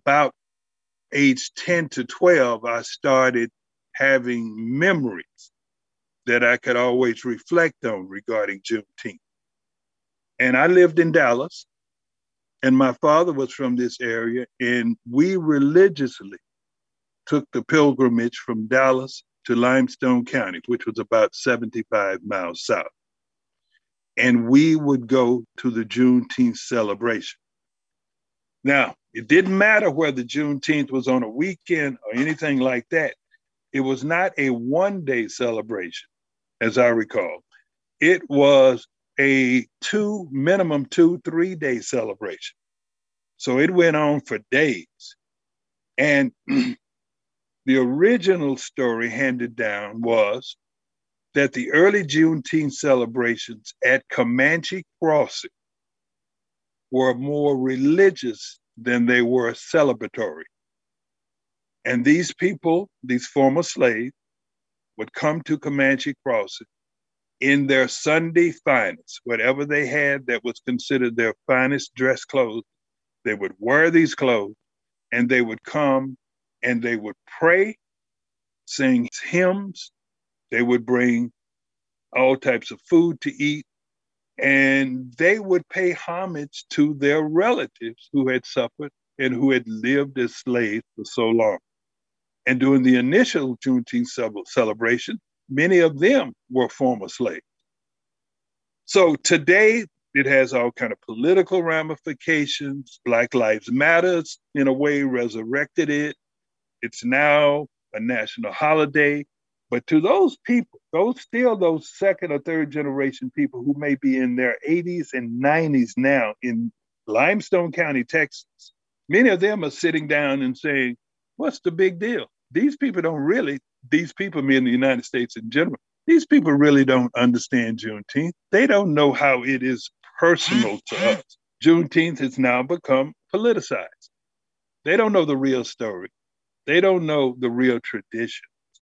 about age 10 to 12, I started having memories that I could always reflect on regarding Juneteenth. And I lived in Dallas, and my father was from this area, and we religiously took the pilgrimage from Dallas to Limestone County, which was about 75 miles south. And we would go to the Juneteenth celebration. Now, it didn't matter whether Juneteenth was on a weekend or anything like that. It was not a one-day celebration, as I recall. It was a minimum 2, 3 day celebration. So it went on for days. And the original story handed down was that the early Juneteenth celebrations at Comanche Crossing were more religious than they were celebratory. And these people, these former slaves, would come to Comanche Crossing in their Sunday finest, whatever they had that was considered their finest dress clothes. They would wear these clothes and they would come and they would pray, sing hymns. They would bring all types of food to eat, and they would pay homage to their relatives who had suffered and who had lived as slaves for so long. And during the initial Juneteenth celebration, many of them were former slaves. So today, it has all kind of political ramifications. Black Lives Matters, in a way, resurrected it. It's now a national holiday. But to those people, those second or third generation people who may be in their 80s and 90s now in Limestone County, Texas, many of them are sitting down and saying, what's the big deal? These people don't really, these people, me in the United States in general, these people really don't understand Juneteenth. They don't know how it is personal to us. Juneteenth has now become politicized. They don't know the real story. They don't know the real tradition.